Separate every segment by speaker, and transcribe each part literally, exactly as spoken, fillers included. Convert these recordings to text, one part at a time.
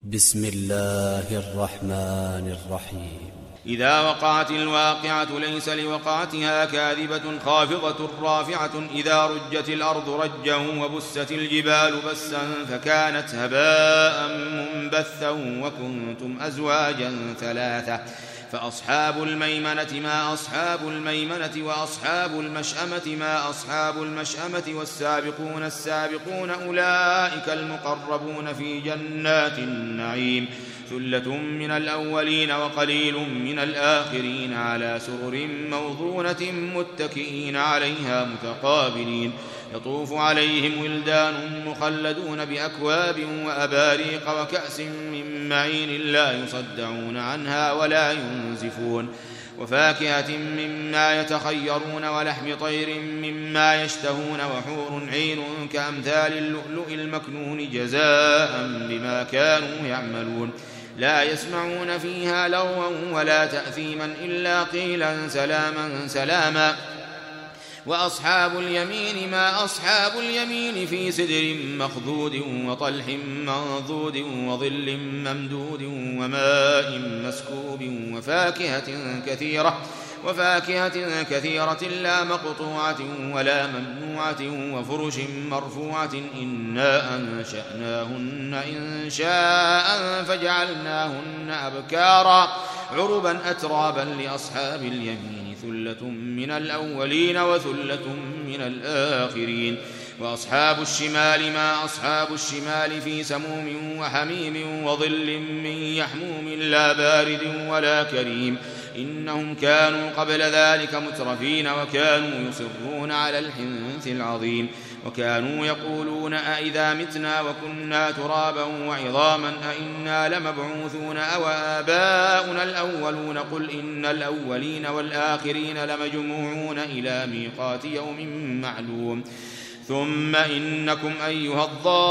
Speaker 1: بسم الله الرحمن الرحيم.
Speaker 2: إذا وقعت الواقعة ليس لوقعتها كاذبة خافضة رافعة إذا رجت الأرض رجا وبست الجبال بسا فكانت هباء منبثا وكنتم أزواجا ثلاثة فأصحاب الميمنة ما أصحاب الميمنة وأصحاب المشأمة ما أصحاب المشأمة والسابقون السابقون أولئك المقربون في جنات النعيم ثلة من الأولين وقليل من الآخرين على سرر موضونة متكئين عليها متقابلين يطوف عليهم ولدان مخلدون بأكواب وأباريق وكأس من معين لا يصدعون عنها ولا ينزفون وفاكهة مما يتخيرون ولحم طير مما يشتهون وحور عين كأمثال اللؤلؤ المكنون جزاء بما كانوا يعملون لا يسمعون فيها لغوا ولا تأثيما إلا قيلا سلاما سلاما وأصحاب اليمين ما أصحاب اليمين في سدر مخضود وطلح منضود وظل ممدود وماء مسكوب وفاكهة كثيرة وفاكهة كثيرة لا مقطوعة ولا ممنوعة وفرش مرفوعة إنا أنشأناهن إن شاء فجعلناهن أبكارا عربا أترابا لأصحاب اليمين ثلة من الأولين وثلة من الآخرين وأصحاب الشمال ما أصحاب الشمال في سموم وحميم وظل من يحموم لا بارد ولا كريم إنهم كانوا قبل ذلك مترفين وكانوا يصرون على الحنث العظيم وكانوا يقولون أئذا متنا وكنا ترابا وعظاما أئنا لمبعوثون أو آباؤنا الأولون قل إن الأولين والآخرين لمجموعون إلى ميقات يوم معلوم ثم إنكم أيها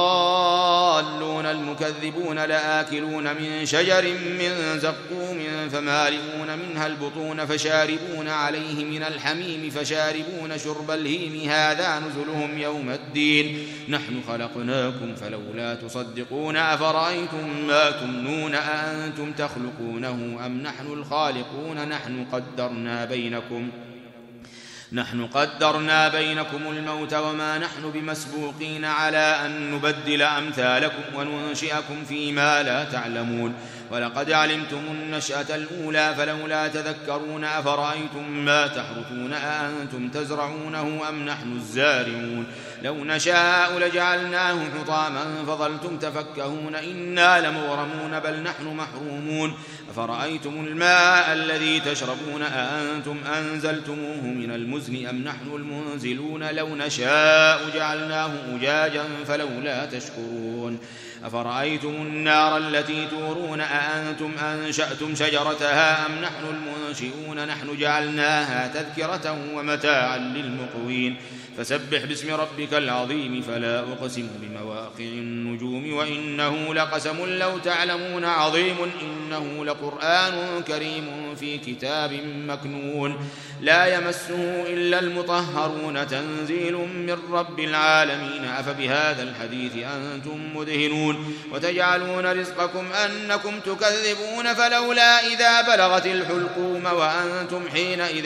Speaker 2: الضالون المكذبون لآكلون من شجر من زقوم فمالئون منها البطون فشاربون عليه من الحميم فشاربون شرب الهيم هذا نزلهم يوم الدين نحن خلقناكم فلولا تصدقون أفرأيتم ما تمنون أأنتم تخلقونه أم نحن الخالقون نحن قدرنا بينكم نحن قدرنا بينكم الموت وما نحن بمسبوقين على أن نبدل أمثالكم وننشئكم فيما لا تعلمون ولقد علمتم النشأة الأولى فلولا تذكرون أفرأيتم ما تحرثون أأنتم تزرعونه أم نحن الزارعون لو نشاء لجعلناه حطاما فظلتم تفكهون إنا لمغرمون بل نحن محرومون أفرأيتم الماء الذي تشربون أأنتم أنزلتموه من المزن أم نحن المنزلون لو نشاء جعلناه أجاجا فلولا تشكرون أفرأيتم النار التي تورون أأنتم أنشأتم شجرتها أم نحن المنشئون نحن جعلناها تذكرة ومتاعا للمقوين فسبح باسم ربك العظيم فلا أقسم بمواقع النجوم وإنه لقسم لو تعلمون عظيم إنه لقرآن كريم في كتاب مكنون لا يمسه إلا المطهرون تنزيل من رب العالمين أفبهذا الحديث أنتم مدهنون وتجعلون رزقكم أنكم تكذبون فلولا إذا بلغت الحلقوم وأنتم حينئذ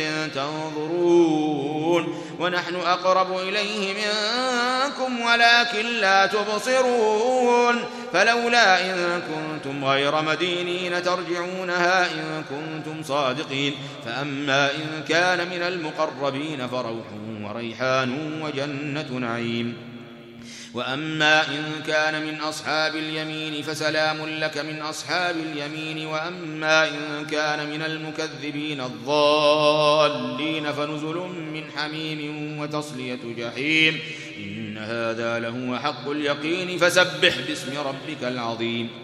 Speaker 2: تنظرون ونحن أقرب إليه منكم ولكن لا تبصرون فلولا إن كنتم غير مدينين ترجعونها إن كنتم صادقين فأما إن كان من المقربين فروح وريحان وجنة نعيم وأما إن كان من أصحاب اليمين فسلام لك من أصحاب اليمين وأما إن كان من المكذبين الضالين فنزل من حميم وتصلية جحيم إن هذا لهو حق اليقين فسبح باسم ربك العظيم